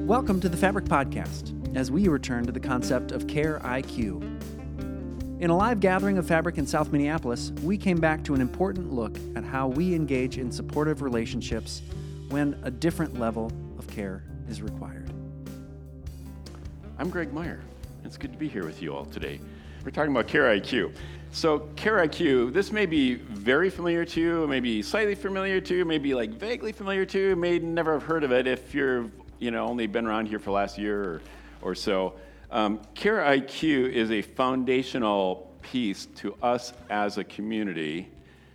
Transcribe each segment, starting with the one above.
Welcome to the Fabric Podcast, as we return to the concept of Care IQ. In a live gathering of Fabric in South Minneapolis, we came back to an important look at how we engage in supportive relationships when a different level of care is required. I'm Greg Meyer. It's good to be here with you all today. We're talking about Care IQ. So Care IQ, this may be very familiar to you, maybe slightly familiar to you, maybe like vaguely familiar to you, may never have heard of it if you're only been around here for the last year or so. Care IQ is a foundational piece to us as a community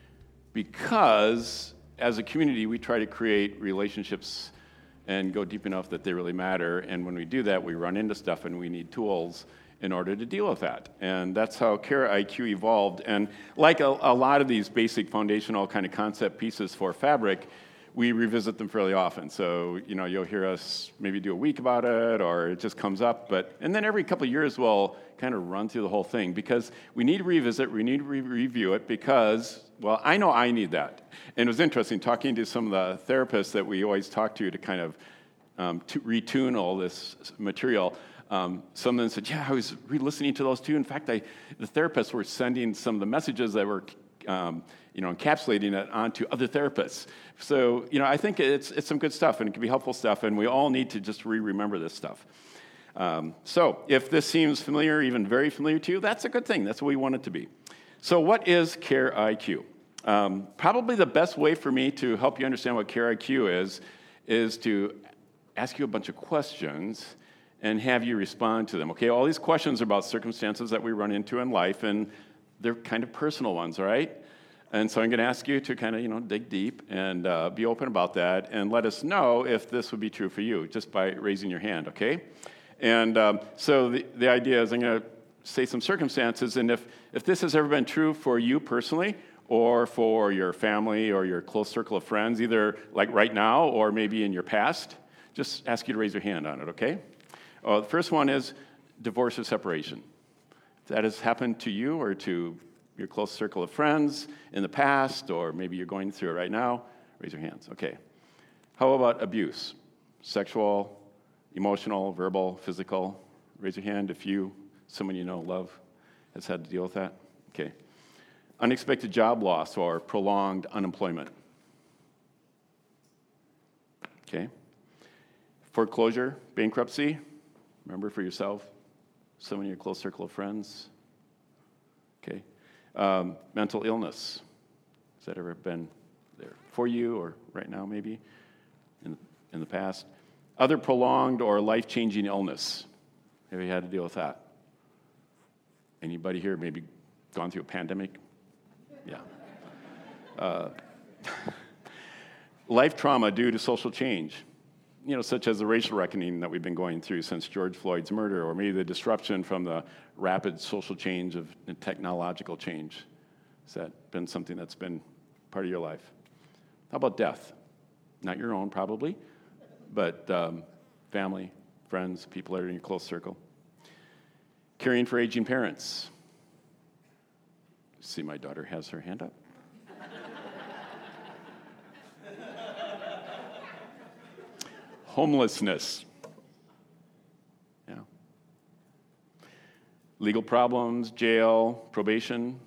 because as a community we try to create relationships and go deep enough that they really matter. And when we do that, we run into stuff and we need tools in order to deal with that. And that's how Care IQ evolved. And like a lot of these basic foundational kind of concept pieces for Fabric, we revisit them fairly often. So, you'll hear us maybe do a week about it, or it just comes up. And then every couple of years, we'll kind of run through the whole thing because we need to revisit, we need to review it because, well, I know I need that. And it was interesting talking to some of the therapists that we always talk to kind of to retune all this material. Some of them said, I was re-listening to those too. In fact, the therapists were sending some of the messages that were encapsulating it onto other therapists. So, I think it's some good stuff, and it can be helpful stuff, and we all need to just remember this stuff. So, if this seems familiar, even very familiar to you, that's a good thing. That's what we want it to be. So, what is Care IQ? Probably the best way for me to help you understand what Care IQ is to ask you a bunch of questions and have you respond to them. Okay, all these questions are about circumstances that we run into in life, and they're kind of personal ones, all right? And so I'm going to ask you to kind of, dig deep and be open about that and let us know if this would be true for you just by raising your hand, okay? And so the idea is I'm going to say some circumstances, and if this has ever been true for you personally or for your family or your close circle of friends, either like right now or maybe in your past, just ask you to raise your hand on it, okay? The first one is divorce or separation. If that has happened to you or to your close circle of friends in the past, or maybe you're going through it right now, raise your hands. Okay. How about abuse? Sexual, emotional, verbal, physical? Raise your hand if someone you know, love, has had to deal with that. Okay. Unexpected job loss or prolonged unemployment. Okay. Foreclosure, bankruptcy. Remember for yourself, someone in your close circle of friends. Okay. Mental illness. Has that ever been there for you or right now maybe in the past? Other prolonged or life-changing illness. Have you had to deal with that? Anybody here maybe gone through a pandemic? Yeah. Life trauma due to social change. Such as the racial reckoning that we've been going through since George Floyd's murder, or maybe the disruption from the rapid social change of technological change. Has that been something that's been part of your life? How about death? Not your own, probably, but family, friends, people that are in your close circle. Caring for aging parents. See, my daughter has her hand up. Homelessness. Yeah. Legal problems, jail, probation.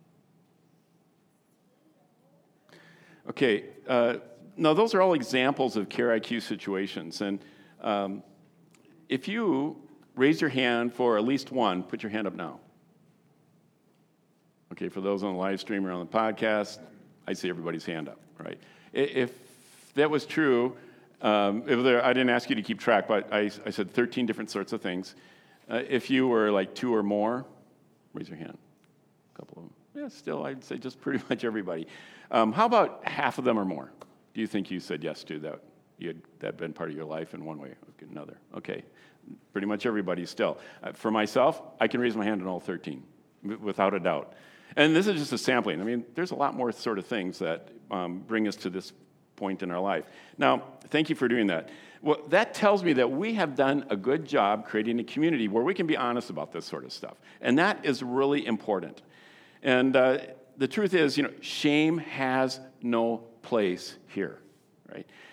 Okay. Now, those are all examples of Care IQ situations. And if you raise your hand for at least one, put your hand up now. Okay, for those on the live stream or on the podcast, I see everybody's hand up, right? If that was true, I didn't ask you to keep track, but I said 13 different sorts of things. If you were like two or more, raise your hand. A couple of them. Yeah, still, I'd say just pretty much everybody. How about half of them or more? Do you think you said yes to that? That been part of your life in one way or another? Okay, pretty much everybody still. For myself, I can raise my hand on all 13, without a doubt. And this is just a sampling. I mean, there's a lot more sort of things that bring us to this point in our life. Now, thank you for doing that. Well, that tells me that we have done a good job creating a community where we can be honest about this sort of stuff. And that is really important. And the truth is, shame has no place here, right?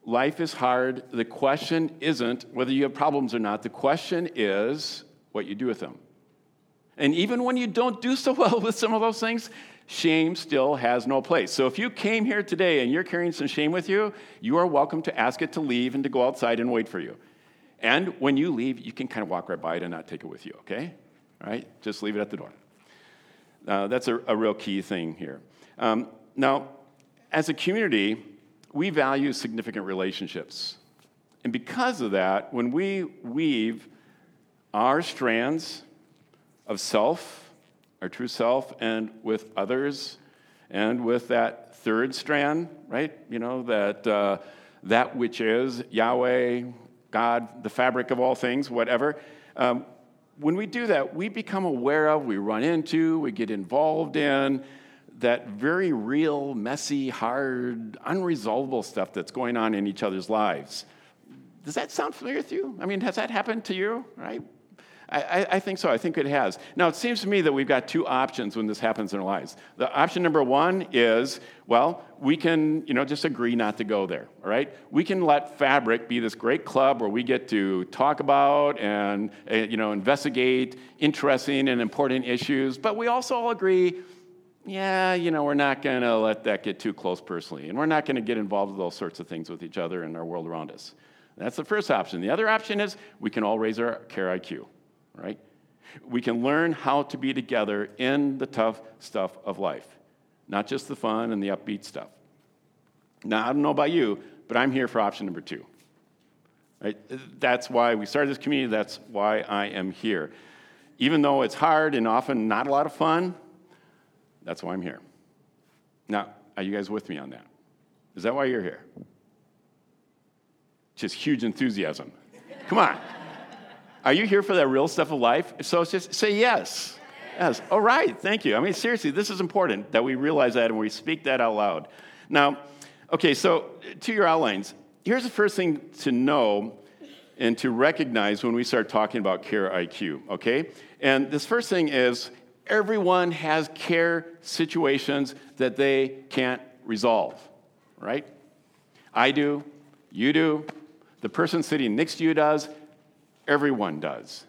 Life is hard. The question isn't whether you have problems or not. The question is what you do with them. And even when you don't do so well with some of those things, shame still has no place. So if you came here today and you're carrying some shame with you, you are welcome to ask it to leave and to go outside and wait for you. And when you leave, you can kind of walk right by it and not take it with you, okay? All right? Just leave it at the door. That's a real key thing here. Now, as a community, we value significant relationships. And because of that, when we weave our strands of self, our true self, and with others, and with that third strand, right? You know, that which is Yahweh, God, the fabric of all things, whatever. When we do that, we become aware of, we run into, we get involved in that very real, messy, hard, unresolvable stuff that's going on in each other's lives. Does that sound familiar with you? I mean, has that happened to you, right? I think so. I think it has. Now, it seems to me that we've got two options when this happens in our lives. The option number one is, well, we can, just agree not to go there, all right? We can let Fabric be this great club where we get to talk about and, investigate interesting and important issues, but we also all agree, we're not going to let that get too close personally, and we're not going to get involved with those sorts of things with each other and our world around us. That's the first option. The other option is we can all raise our care IQ. Right? We can learn how to be together in the tough stuff of life, not just the fun and the upbeat stuff. Now, I don't know about you, but I'm here for option number two. Right? That's why we started this community. That's why I am here. Even though it's hard and often not a lot of fun, that's why I'm here. Now, are you guys with me on that? Is that why you're here? Just huge enthusiasm. Come on. Are you here for that real stuff of life? So it's just say yes. Yes. All right. Thank you. I mean, seriously, this is important that we realize that and we speak that out loud. Now, okay, so to your outlines, here's the first thing to know and to recognize when we start talking about care IQ, okay? And this first thing is everyone has care situations that they can't resolve, right? I do. You do. The person sitting next to you does. Everyone does.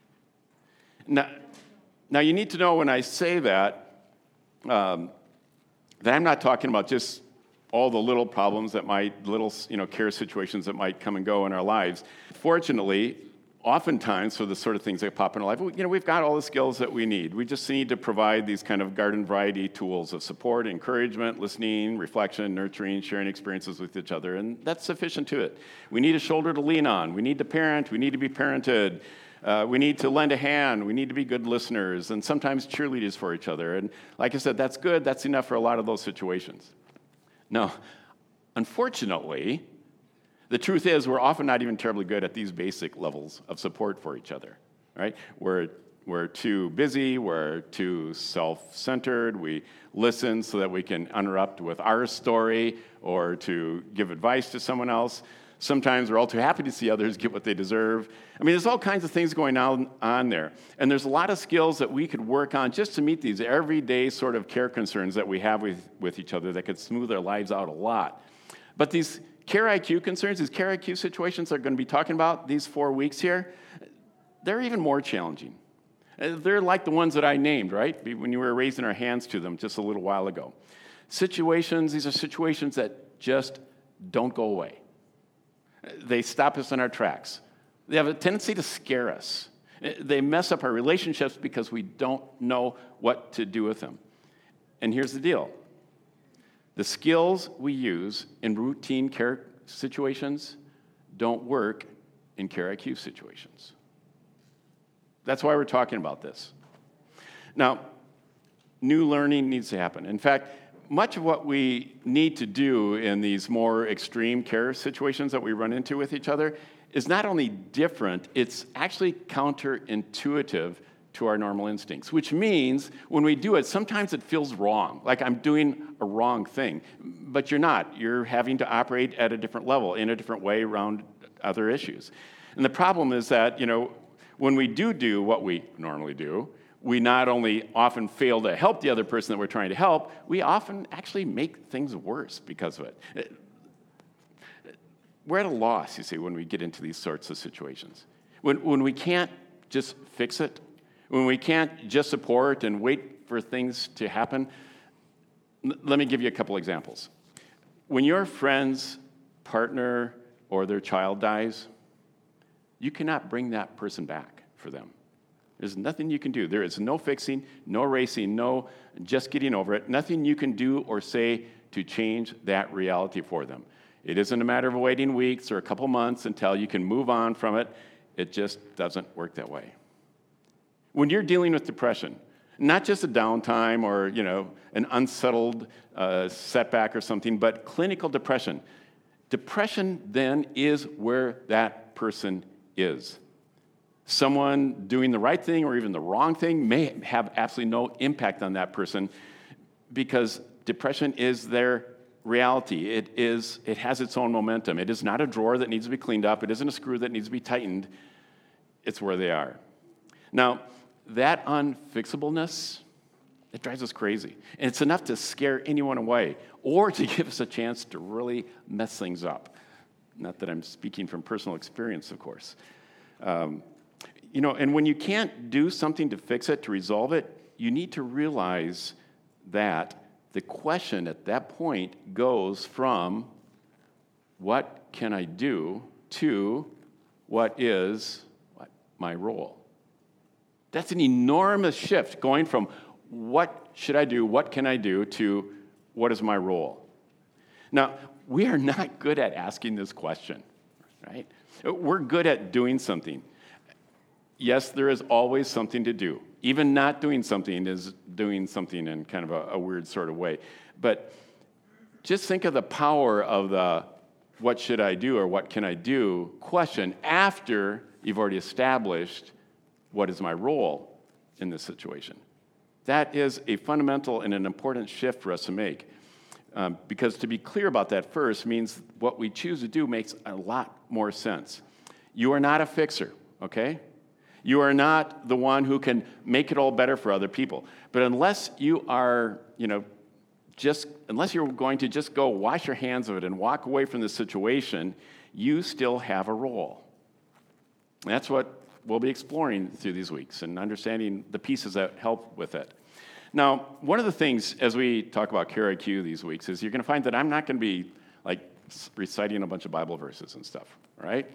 Now, you need to know when I say that I'm not talking about just all the little problems that care situations that might come and go in our lives. Fortunately, oftentimes for the sort of things that pop in our life, we've got all the skills that we need. We just need to provide these kind of garden variety tools of support, encouragement, listening, reflection, nurturing, sharing experiences with each other, and that's sufficient to it. We need a shoulder to lean on. We need to parent. We need to be parented. We need to lend a hand. We need to be good listeners and sometimes cheerleaders for each other. And like I said, that's good. That's enough for a lot of those situations. Now, unfortunately, the truth is we're often not even terribly good at these basic levels of support for each other, right? We're too busy. We're too self-centered. We listen so that we can interrupt with our story or to give advice to someone else. Sometimes we're all too happy to see others get what they deserve. I mean, there's all kinds of things going on there. And there's a lot of skills that we could work on just to meet these everyday sort of care concerns that we have with each other that could smooth our lives out a lot. But these care IQ concerns, these care IQ situations that are going to be talking about these 4 weeks here, they're even more challenging. They're like the ones that I named, right? When you were raising our hands to them just a little while ago. These are situations that just don't go away. They stop us in our tracks. They have a tendency to scare us. They mess up our relationships because we don't know what to do with them. And here's the deal. The skills we use in routine care situations don't work in care IQ situations. That's why we're talking about this. Now, new learning needs to happen. In fact, much of what we need to do in these more extreme care situations that we run into with each other is not only different, it's actually counterintuitive to our normal instincts, which means when we do it, sometimes it feels wrong, like I'm doing a wrong thing, but you're not. You're having to operate at a different level, in a different way around other issues. And the problem is that, when we do what we normally do, we not only often fail to help the other person that we're trying to help, we often actually make things worse because of it. we're at a loss, you see, when we get into these sorts of situations. When we can't just fix it, when we can't just support and wait for things to happen. Let me give you a couple examples. When your friend's partner or their child dies, you cannot bring that person back for them. There's nothing you can do. There is no fixing, no racing, no just getting over it. Nothing you can do or say to change that reality for them. It isn't a matter of waiting weeks or a couple months until you can move on from it. It just doesn't work that way. When you're dealing with depression, not just a downtime or, an unsettled setback or something, but clinical depression. Depression then is where that person is. Someone doing the right thing or even the wrong thing may have absolutely no impact on that person because depression is their reality. It has its own momentum. It is not a drawer that needs to be cleaned up. It isn't a screw that needs to be tightened. It's where they are. Now, that unfixableness, it drives us crazy. And it's enough to scare anyone away or to give us a chance to really mess things up. Not that I'm speaking from personal experience, of course. And when you can't do something to fix it, to resolve it, you need to realize that the question at that point goes from what can I do to what is my role. That's an enormous shift going from what should I do, what can I do, to what is my role. Now, we are not good at asking this question, right? We're good at doing something. Yes, there is always something to do. Even not doing something is doing something in kind of a weird sort of way. But just think of the power of the what should I do or what can I do question after you've already established what is my role in this situation. That is a fundamental and an important shift for us to make. Because to be clear about that first means what we choose to do makes a lot more sense. You are not a fixer, okay? You are not the one who can make it all better for other people. But unless you are, unless you're going to just go wash your hands of it and walk away from the situation, you still have a role. And that's what we'll be exploring through these weeks and understanding the pieces that help with it. Now, one of the things as we talk about Care IQ these weeks is you're going to find that I'm not going to be like reciting a bunch of Bible verses and stuff, right?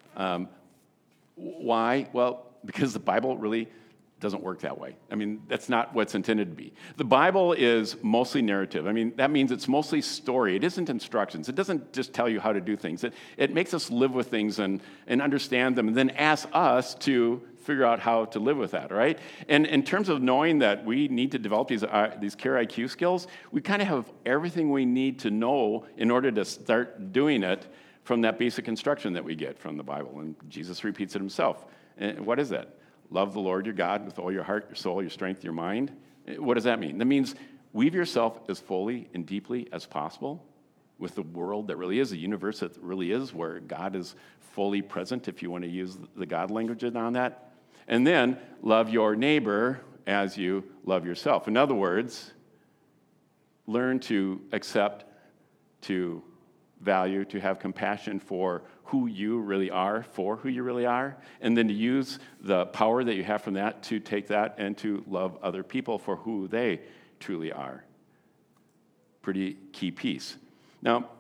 Why? Well, because the Bible really doesn't work that way. I mean, that's not what's intended to be. The Bible is mostly narrative. I mean, that means it's mostly story. It isn't instructions. It doesn't just tell you how to do things. It makes us live with things and understand them and then ask us to figure out how to live with that, right? And in terms of knowing that we need to develop these Care IQ skills, we kind of have everything we need to know in order to start doing it from that basic instruction that we get from the Bible. And Jesus repeats it himself. And what is that? Love the Lord your God with all your heart, your soul, your strength, your mind. What does that mean? That means weave yourself as fully and deeply as possible with the world that really is, the universe that really is, where God is fully present, if you want to use the God language on that. And then love your neighbor as you love yourself. In other words, learn to accept, to value, to have compassion for who you really are, for who you really are, and then to use the power that you have from that to take that and to love other people for who they truly are. Pretty key piece. Now,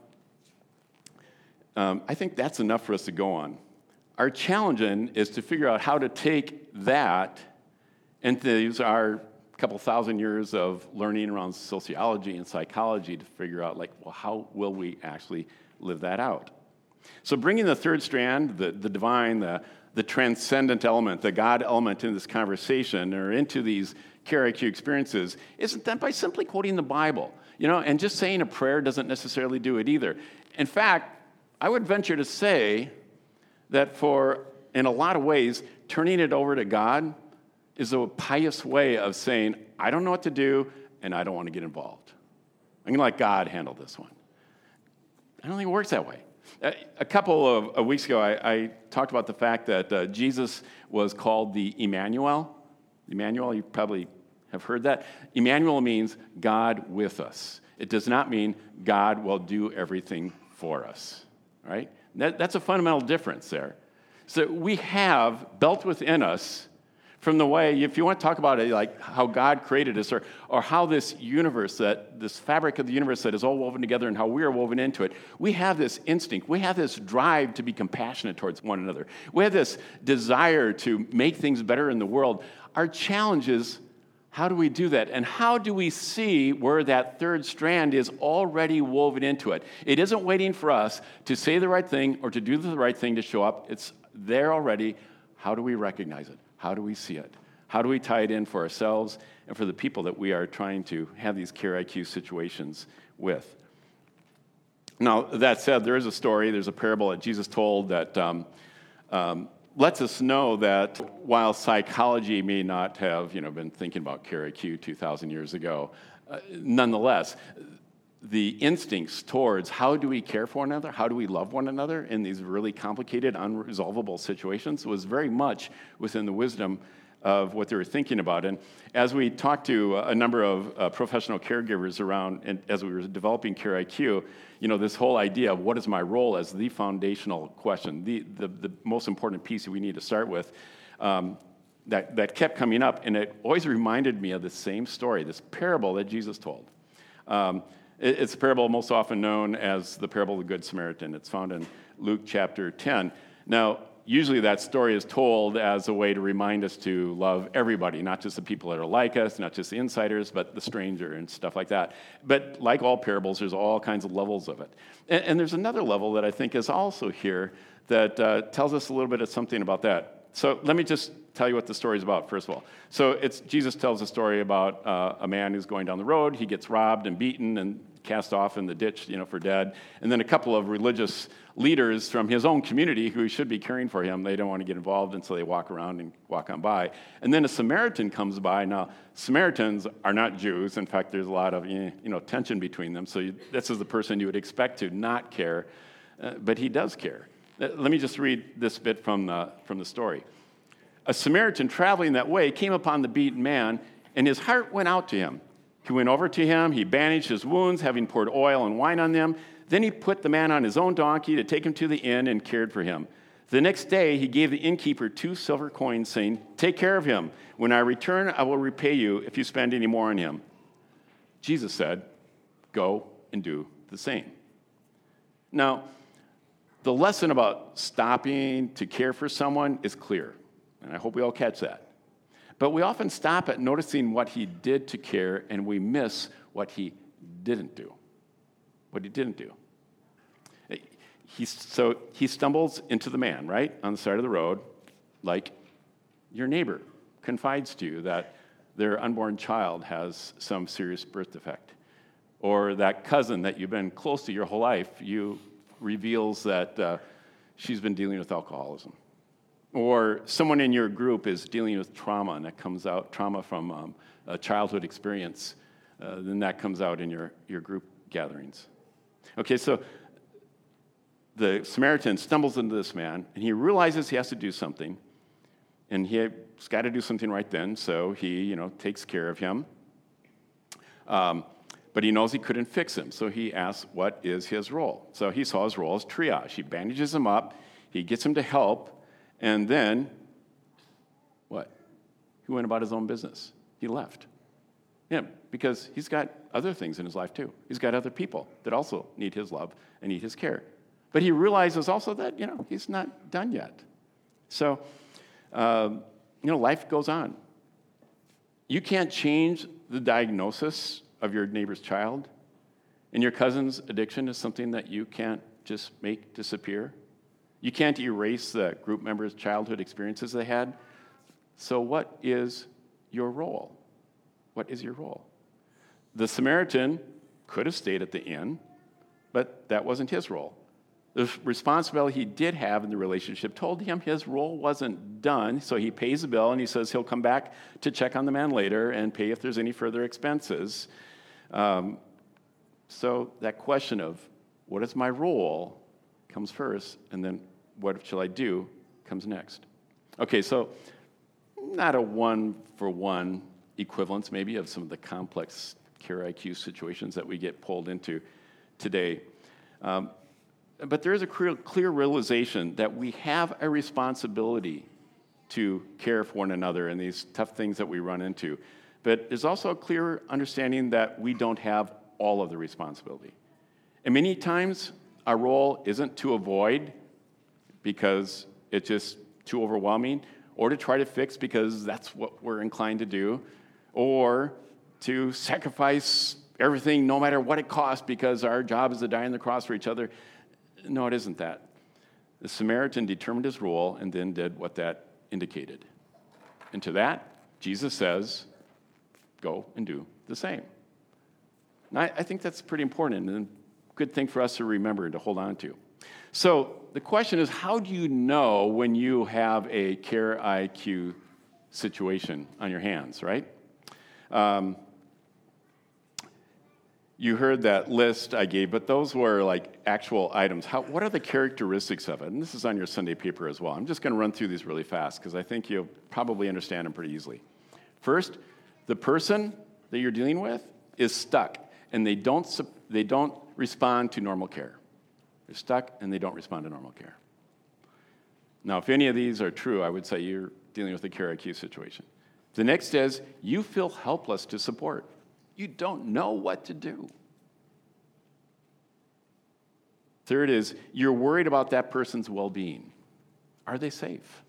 I think that's enough for us to go on. Our challenge then is to figure out how to take that and to use our couple thousand years of learning around sociology and psychology to figure out, how will we actually live that out? So bringing the third strand, the divine, the transcendent element, the God element in this conversation or into these Care IQ experiences isn't done by simply quoting the Bible, and just saying a prayer doesn't necessarily do it either. In fact, I would venture to say that in a lot of ways, turning it over to God is a pious way of saying, I don't know what to do, and I don't want to get involved. I'm going to let God handle this one. I don't think it works that way. A couple of weeks ago, I talked about the fact that Jesus was called the Emmanuel. Emmanuel, you probably have heard that. Emmanuel means God with us. It does not mean God will do everything for us, right? That's a fundamental difference there. So we have built within us, from the way, if you want to talk about it, like how God created us, or how this universe, this fabric of the universe that is all woven together and how we are woven into it, we have this instinct, we have this drive to be compassionate towards one another. We have this desire to make things better in the world. Our challenge is, how do we do that? And how do we see where that third strand is already woven into it? It isn't waiting for us to say the right thing or to do the right thing to show up. It's there already. How do we recognize it? How do we see it? How do we tie it in for ourselves and for the people that we are trying to have these Care IQ situations with? Now, that said, there is a story, there's a parable that Jesus told that lets us know that while psychology may not have been thinking about Care IQ 2,000 years ago, nonetheless, the instincts towards how do we care for one another, how do we love one another in these really complicated, unresolvable situations was very much within the wisdom of what they were thinking about. And as we talked to a number of professional caregivers around, and as we were developing Care IQ, this whole idea of what is my role as the foundational question, the most important piece that we need to start with, that kept coming up, and it always reminded me of the same story, this parable that Jesus told. It's a parable most often known as the parable of the Good Samaritan. It's found in Luke chapter 10. Now, usually that story is told as a way to remind us to love everybody, not just the people that are like us, not just the insiders, but the stranger and stuff like that. But like all parables, there's all kinds of levels of it. And there's another level that I think is also here that tells us a little bit of something about that. So let me just tell you what the story is about, first of all. So Jesus tells a story about a man who's going down the road. He gets robbed and beaten and cast off in the ditch, for dead. And then a couple of religious leaders from his own community who should be caring for him, they don't want to get involved, and so they walk around and walk on by. And then a Samaritan comes by. Now, Samaritans are not Jews. In fact, there's a lot of tension between them. So this is the person you would expect to not care, but he does care. Let me just read this bit from the story. A Samaritan traveling that way came upon the beaten man, and his heart went out to him. He went over to him, he bandaged his wounds, having poured oil and wine on them. Then he put the man on his own donkey to take him to the inn and cared for him. The next day he gave the innkeeper 2 silver coins, saying, "Take care of him. When I return, I will repay you if you spend any more on him." Jesus said, "Go and do the same." Now, the lesson about stopping to care for someone is clear, and I hope we all catch that. But we often stop at noticing what he did to care, and we miss what he didn't do. What he didn't do. So he stumbles into the man, right, on the side of the road, like your neighbor confides to you that their unborn child has some serious birth defect. Or that cousin that you've been close to your whole life, reveals that she's been dealing with alcoholism. Or someone in your group is dealing with trauma, and that comes out, trauma from a childhood experience, then that comes out in your group gatherings. Okay, so the Samaritan stumbles into this man, and he realizes he has to do something, and he's got to do something right then, so he, takes care of him. But he knows he couldn't fix him, so he asks, what is his role? So he saw his role as triage. He bandages him up, he gets him to help, and then, what? He went about his own business. He left. Yeah, because he's got other things in his life too. He's got other people that also need his love and need his care. But he realizes also that, he's not done yet. So, life goes on. You can't change the diagnosis of your neighbor's child, and your cousin's addiction is something that you can't just make disappear. You can't erase the group members' childhood experiences they had. So what is your role? What is your role? The Samaritan could have stayed at the inn, but that wasn't his role. The responsibility he did have in the relationship told him his role wasn't done, so he pays the bill and he says he'll come back to check on the man later and pay if there's any further expenses. So that question of what is my role comes first, and then what shall I do comes next. Okay, so not a one-for-one equivalence maybe of some of the complex Care IQ situations that we get pulled into today. But there is a clear realization that we have a responsibility to care for one another in these tough things that we run into. But there's also a clear understanding that we don't have all of the responsibility. And many times, our role isn't to avoid because it's just too overwhelming, or to try to fix because that's what we're inclined to do, or to sacrifice everything no matter what it costs because our job is to die on the cross for each other. No, it isn't that. The Samaritan determined his role and then did what that indicated. And to that, Jesus says, go and do the same. And I think that's pretty important and a good thing for us to remember and to hold on to. So the question is, how do you know when you have a Care IQ situation on your hands, right? You heard that list I gave, but those were like actual items. What are the characteristics of it? And this is on your Sunday paper as well. I'm just going to run through these really fast because I think you'll probably understand them pretty easily. First, the person that you're dealing with is stuck, and they don't respond to normal care. They're stuck, and they don't respond to normal care. Now, if any of these are true, I would say you're dealing with a Care IQ situation. The next is you feel helpless to support. You don't know what to do. Third is you're worried about that person's well-being. Are they safe?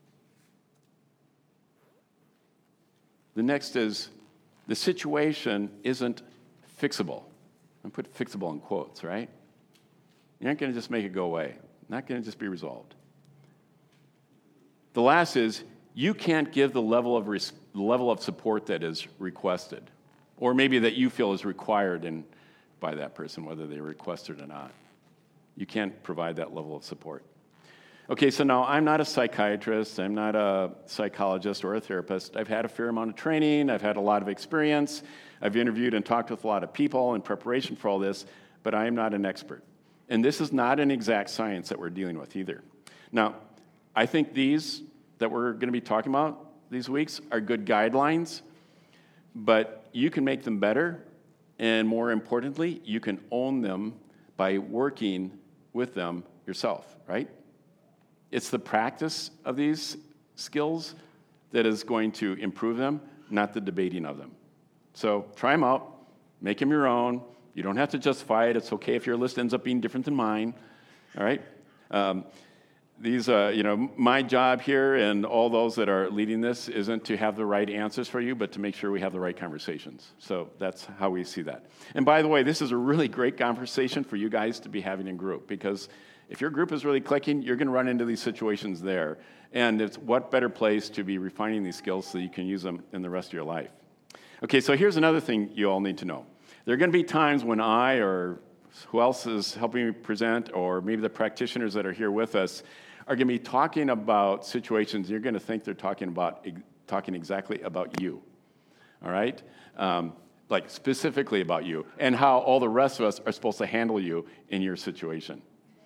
The next is the situation isn't fixable. I put fixable in quotes, right? You're not going to just make it go away. Not going to just be resolved. The last is you can't give the level of support that is requested, or maybe that you feel is required by that person, whether they request it or not. You can't provide that level of support. Okay, so now I'm not a psychiatrist, I'm not a psychologist or a therapist. I've had a fair amount of training, I've had a lot of experience, I've interviewed and talked with a lot of people in preparation for all this, but I am not an expert. And this is not an exact science that we're dealing with either. Now, I think these that we're going to be talking about these weeks are good guidelines, but you can make them better, and more importantly, you can own them by working with them yourself, right? It's the practice of these skills that is going to improve them, not the debating of them. So try them out, make them your own. You don't have to justify it. It's okay if your list ends up being different than mine, all right? My job here and all those that are leading this isn't to have the right answers for you, but to make sure we have the right conversations. So that's how we see that. And by the way, this is a really great conversation for you guys to be having in group, because if your group is really clicking, you're going to run into these situations there. And it's what better place to be refining these skills so you can use them in the rest of your life. Okay, so here's another thing you all need to know. There are going to be times when I or who else is helping me present, or maybe the practitioners that are here with us, are going to be talking about situations you're going to think they're talking exactly about you, all right? Like specifically about you, and how all the rest of us are supposed to handle you in your situation.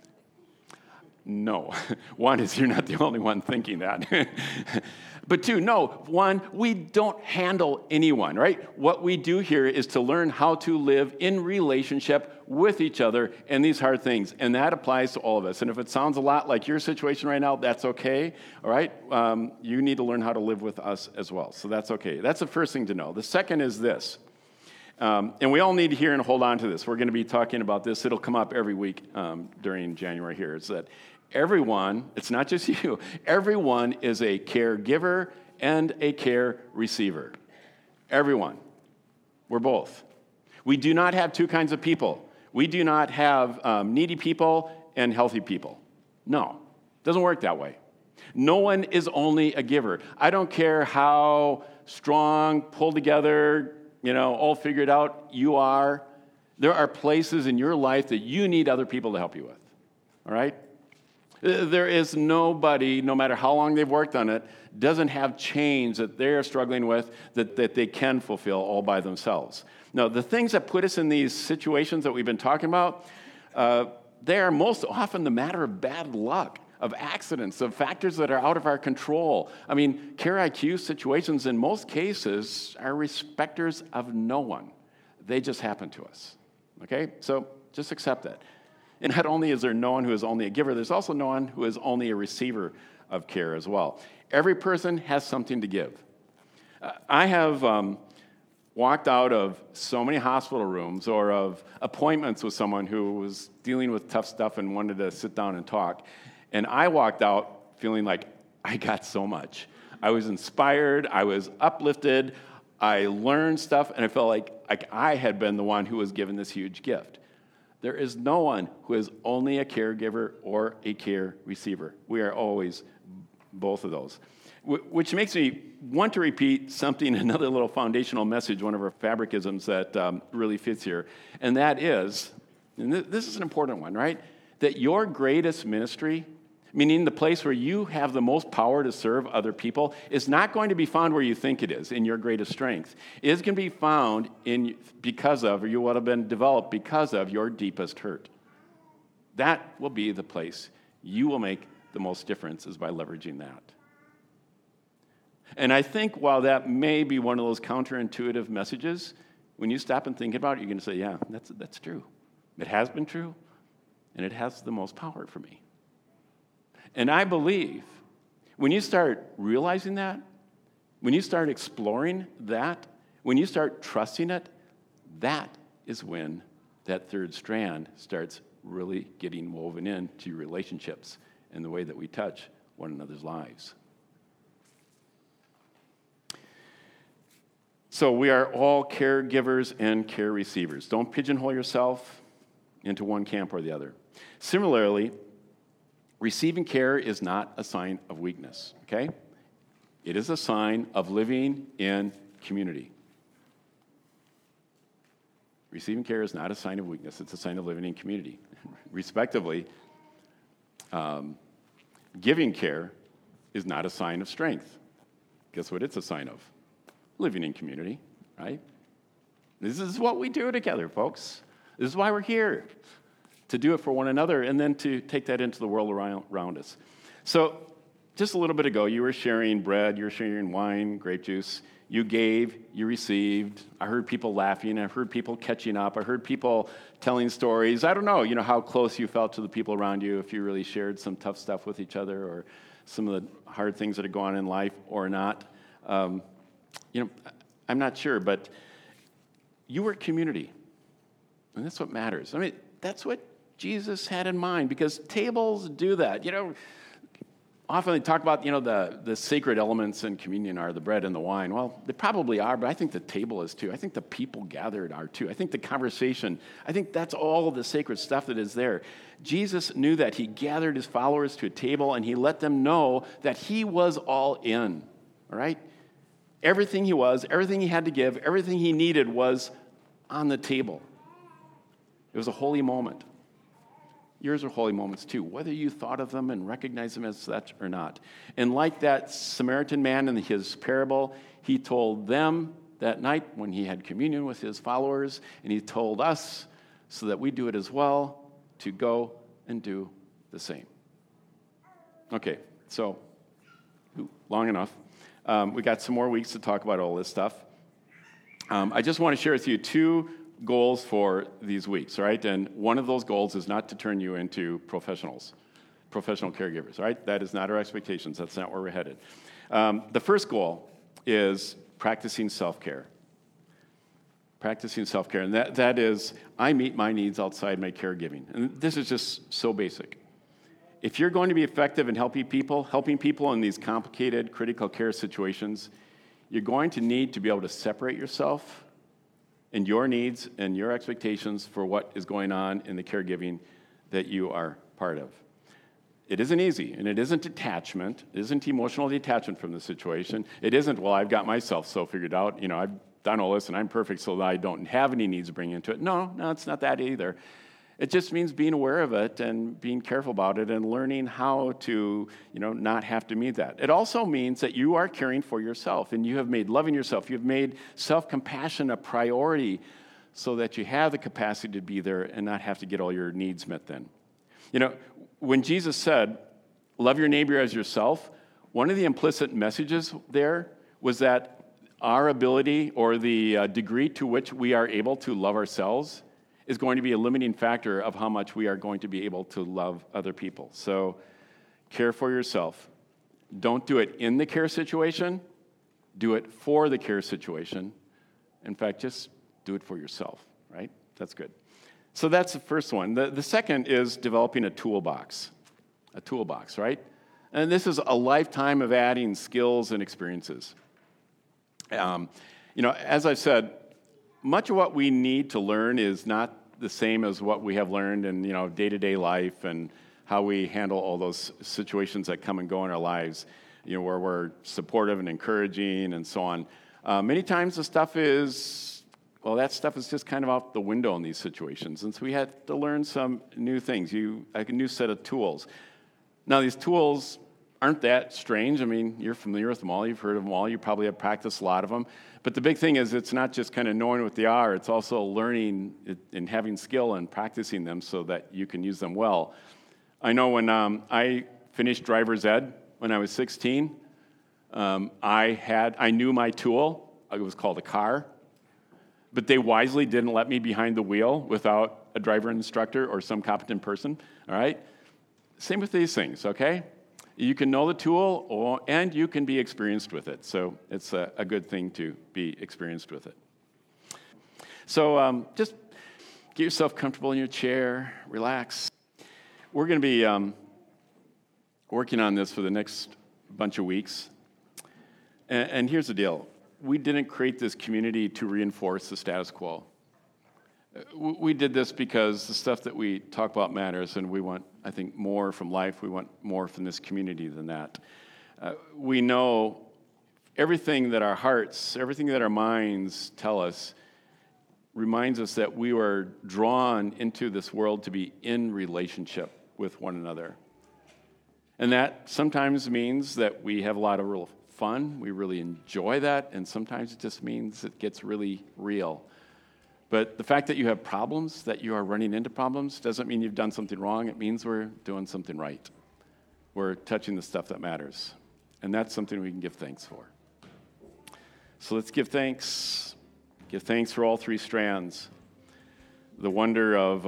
No. One is you're not the only one thinking that. But two, no. One, we don't handle anyone, right? What we do here is to learn how to live in relationship with each other in these hard things. And that applies to all of us. And if it sounds a lot like your situation right now, that's okay, all right? You need to learn how to live with us as well. So that's okay. That's the first thing to know. The second is this. And we all need to hear and hold on to this. We're going to be talking about this. It'll come up every week during January here. It's that everyone, it's not just you, everyone is a caregiver and a care receiver. Everyone. We're both. We do not have two kinds of people. We do not have needy people and healthy people. No, it doesn't work that way. No one is only a giver. I don't care how strong, pulled together, all figured out you are. There are places in your life that you need other people to help you with, all right? There is nobody, no matter how long they've worked on it, doesn't have chains that they're struggling with that they can fulfill all by themselves. Now, the things that put us in these situations that we've been talking about, they are most often the matter of bad luck, of accidents, of factors that are out of our control. I mean, Care IQ situations in most cases are respecters of no one. They just happen to us, okay? So just accept that. And not only is there no one who is only a giver, there's also no one who is only a receiver of care as well. Every person has something to give. I have walked out of so many hospital rooms or of appointments with someone who was dealing with tough stuff and wanted to sit down and talk. And I walked out feeling like I got so much. I was inspired, I was uplifted, I learned stuff, and I felt like I had been the one who was given this huge gift. There is no one who is only a caregiver or a care receiver. We are always both of those. Which makes me want to repeat something, another little foundational message, one of our fabricisms that really fits here. And that is, and this is an important one, right? That your greatest ministry, meaning the place where you have the most power to serve other people, is not going to be found where you think it is, in your greatest strength. It is going to be found because of, or you will have been developed because of your deepest hurt. That will be the place you will make the most difference, is by leveraging that. And I think while that may be one of those counterintuitive messages, when you stop and think about it, you're going to say, yeah, that's true. It has been true, and it has the most power for me. And I believe when you start realizing that, when you start exploring that, when you start trusting it, that is when that third strand starts really getting woven into your relationships and the way that we touch one another's lives. So we are all caregivers and care receivers. Don't pigeonhole yourself into one camp or the other. Similarly, receiving care is not a sign of weakness, okay? It is a sign of living in community. Receiving care is not a sign of weakness. It's a sign of living in community. Respectively, giving care is not a sign of strength. Guess what it's a sign of? Living in community, right? This is what we do together, folks. This is why we're here, to do it for one another and then to take that into the world around us. So just a little bit ago, you were sharing bread, you were sharing wine, grape juice. You gave, you received. I heard people laughing. I heard people catching up. I heard people telling stories. I don't know, how close you felt to the people around you, if you really shared some tough stuff with each other or some of the hard things that are going on in life or not. I'm not sure, but you were community, and that's what matters. I mean, that's what Jesus had in mind, because tables do that. Often they talk about, the sacred elements in communion are the bread and the wine. Well, they probably are, but I think the table is too. I think the people gathered are too. I think the conversation, I think that's all the sacred stuff that is there. Jesus knew that. He gathered his followers to a table, and he let them know that he was all in, all right? Everything he was, everything he had to give, everything he needed was on the table. It was a holy moment. Yours are holy moments too, whether you thought of them and recognized them as such or not. And like that Samaritan man in his parable, he told them that night when he had communion with his followers, and he told us, so that we do it as well, to go and do the same. Okay, so long enough. We got some more weeks to talk about all this stuff. I just want to share with you 2 goals for these weeks, right? And one of those goals is not to turn you into professional caregivers, right? That is not our expectations. That's not where we're headed. The first goal is practicing self-care. Practicing self-care, and that is, I meet my needs outside my caregiving. And this is just so basic. If you're going to be effective in helping people in these complicated critical care situations, you're going to need to be able to separate yourself and your needs and your expectations for what is going on in the caregiving that you are part of. It isn't easy, and it isn't detachment. It isn't emotional detachment from the situation. It isn't, well, I've got myself so figured out. I've done all this, and I'm perfect, so that I don't have any needs to bring into it. No, it's not that either. It just means being aware of it and being careful about it and learning how to, not have to meet that. It also means that you are caring for yourself, and you have made loving yourself, you've made self-compassion a priority so that you have the capacity to be there and not have to get all your needs met then. When Jesus said, love your neighbor as yourself, one of the implicit messages there was that our ability or the degree to which we are able to love ourselves is going to be a limiting factor of how much we are going to be able to love other people. So care for yourself. Don't do it in the care situation. Do it for the care situation. In fact, just do it for yourself, right? That's good. So that's the first one. The second is developing a toolbox. A toolbox, right? And this is a lifetime of adding skills and experiences. As I've said, much of what we need to learn is not the same as what we have learned in, day-to-day life and how we handle all those situations that come and go in our lives, where we're supportive and encouraging and so on. Many times the stuff is, that stuff is just kind of out the window in these situations. And so we had to learn some new things, a new set of tools. Now, these tools aren't that strange. I mean, you're familiar with them all. You've heard of them all. You probably have practiced a lot of them. But the big thing is it's not just kind of knowing what they are. It's also learning and having skill and practicing them so that you can use them well. I know when I finished driver's ed when I was 16, I knew my tool. It was called a car. But they wisely didn't let me behind the wheel without a driver instructor or some competent person, all right? Same with these things, okay? You can know the tool, and you can be experienced with it. So it's a good thing to be experienced with it. So just get yourself comfortable in your chair, relax. We're going to be working on this for the next bunch of weeks. And here's the deal. We didn't create this community to reinforce the status quo. We did this because the stuff that we talk about matters, and we want, I think, more from life. We want more from this community than that. We know everything that our hearts, everything that our minds tell us reminds us that we were drawn into this world to be in relationship with one another. And that sometimes means that we have a lot of real fun. We really enjoy that. And sometimes it just means it gets really real. But the fact that you have problems, that you are running into problems, doesn't mean you've done something wrong. It means we're doing something right. We're touching the stuff that matters. And that's something we can give thanks for. So let's give thanks. Give thanks for all three strands. The wonder of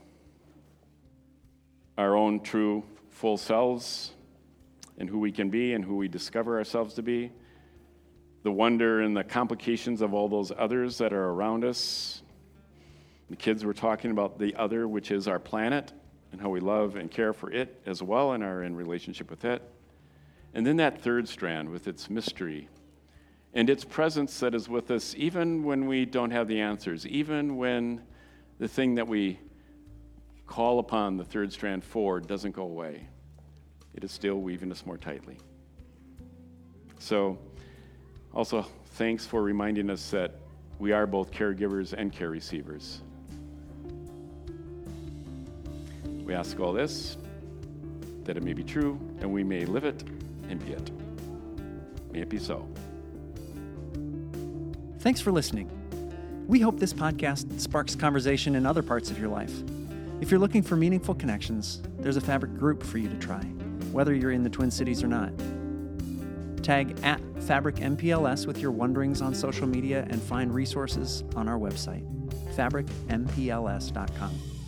our own true full selves and who we can be and who we discover ourselves to be. The wonder and the complications of all those others that are around us. The kids were talking about the other, which is our planet, and how we love and care for it as well and are in relationship with it. And then that third strand with its mystery and its presence that is with us even when we don't have the answers, even when the thing that we call upon the third strand for doesn't go away. It is still weaving us more tightly. So, also, thanks for reminding us that we are both caregivers and care receivers. We ask all this, that it may be true, and we may live it and be it. May it be so. Thanks for listening. We hope this podcast sparks conversation in other parts of your life. If you're looking for meaningful connections, there's a Fabric group for you to try, whether you're in the Twin Cities or not. Tag @FabricMPLS with your wonderings on social media and find resources on our website, fabricmpls.com.